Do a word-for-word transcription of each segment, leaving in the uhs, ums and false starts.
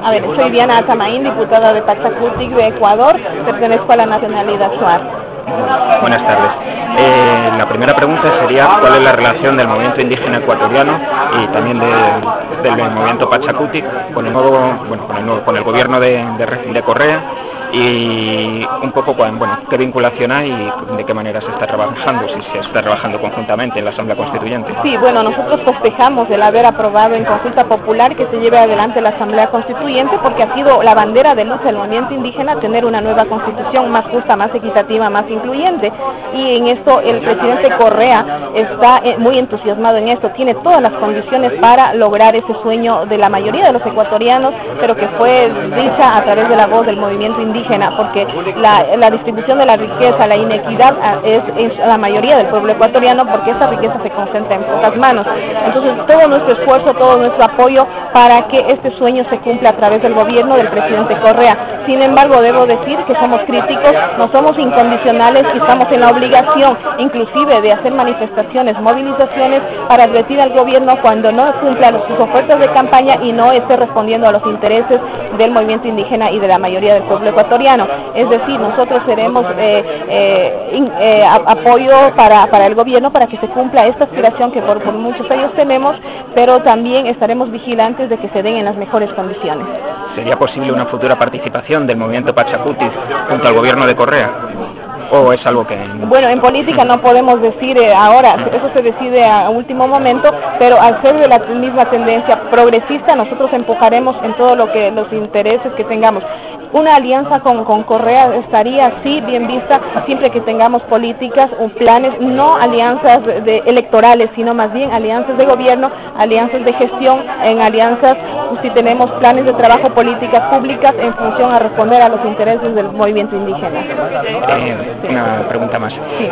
A ver, soy Diana Atamaín, diputada de Pachacutic de Ecuador, pertenezco a la nacionalidad Shuar. Buenas tardes. Eh, la primera pregunta sería cuál es la relación del movimiento indígena ecuatoriano y también de, del movimiento Pachacutic con el nuevo, bueno, con el, nuevo, con el gobierno de, de, de Correa, y un poco bueno, qué vinculación hay y de qué manera se está trabajando, si se está trabajando conjuntamente en la Asamblea Constituyente. Sí, bueno, nosotros festejamos el haber aprobado en consulta popular que se lleve adelante la Asamblea Constituyente, porque ha sido la bandera de lucha del movimiento indígena tener una nueva constitución más justa, más equitativa, más incluyente, y en esto el presidente Correa está muy entusiasmado en esto, tiene todas las condiciones para lograr ese sueño de la mayoría de los ecuatorianos, pero que fue dicha a través de la voz del movimiento indígena, porque la, la distribución de la riqueza, la inequidad es, es la mayoría del pueblo ecuatoriano, porque esa riqueza se concentra en pocas manos. Entonces todo nuestro esfuerzo, todo nuestro apoyo para que este sueño se cumpla a través del gobierno del presidente Correa. Sin embargo, debo decir que somos críticos, no somos incondicionales y estamos en la obligación inclusive de hacer manifestaciones, movilizaciones para advertir al gobierno cuando no cumpla sus ofertas de campaña y no esté respondiendo a los intereses del movimiento indígena y de la mayoría del pueblo ecuatoriano. Es decir, nosotros seremos eh, eh, in, eh, apoyo para, para el gobierno para que se cumpla esta aspiración que por, por muchos años tenemos, pero también estaremos vigilantes de que se den en las mejores condiciones. ¿Sería posible una futura participación del movimiento Pachacutic junto al gobierno de Correa? ¿O es algo que...? Bueno, en política no podemos decir eh, ahora, eso se decide a último momento, pero al ser de la misma tendencia progresista, nosotros empujaremos en todo lo que los intereses que tengamos. Una alianza con, con Correa estaría así bien vista siempre que tengamos políticas o planes, no alianzas de, electorales, sino más bien alianzas de gobierno, alianzas de gestión, en alianzas si tenemos planes de trabajo, políticas públicas en función a responder a los intereses del movimiento indígena. Eh, sí. Una pregunta más. Sí.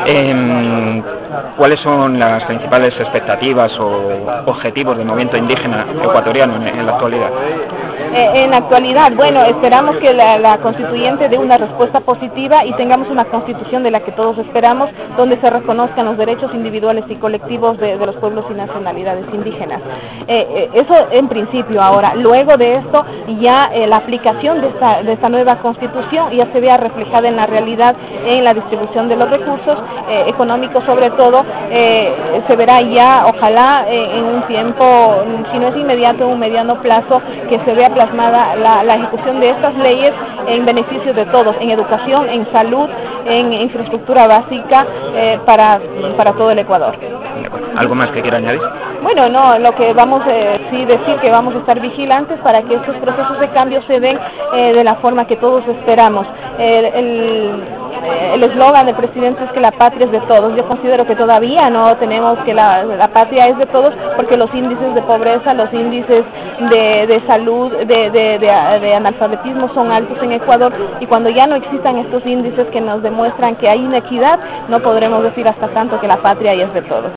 Eh, ¿Cuáles son las principales expectativas o objetivos del movimiento indígena ecuatoriano en, en la actualidad? Eh, en la actualidad, bueno, esperamos que la, la constituyente dé una respuesta positiva y tengamos una constitución de la que todos esperamos, donde se reconozcan los derechos individuales y colectivos de, de los pueblos y nacionalidades indígenas. Eh, eh, eso en principio. Ahora, luego de esto, ya eh, la aplicación de esta, de esta nueva constitución ya se vea reflejada en la realidad, en la distribución de los recursos eh, económicos, sobre todo, eh, se verá ya, ojalá, eh, en un tiempo, si no es inmediato, en un mediano plazo, que se vea plasmada la, la ejecución de estas leyes en beneficio de todos, en educación, en salud, en infraestructura básica eh, para, para todo el Ecuador. ¿Algo más que quiera añadir? Bueno, no, lo que vamos eh, sí decir que vamos a estar vigilantes para que estos procesos de cambio se den eh, de la forma que todos esperamos. El, el, el eslogan del presidente es que la patria es de todos. Yo considero que todavía no tenemos que la, la patria es de todos, porque los índices de pobreza, los índices de, de salud, de, de, de, de analfabetismo son altos en Ecuador, y cuando ya no existan estos índices que nos demuestran que hay inequidad, no podremos decir hasta tanto que la patria es de todos.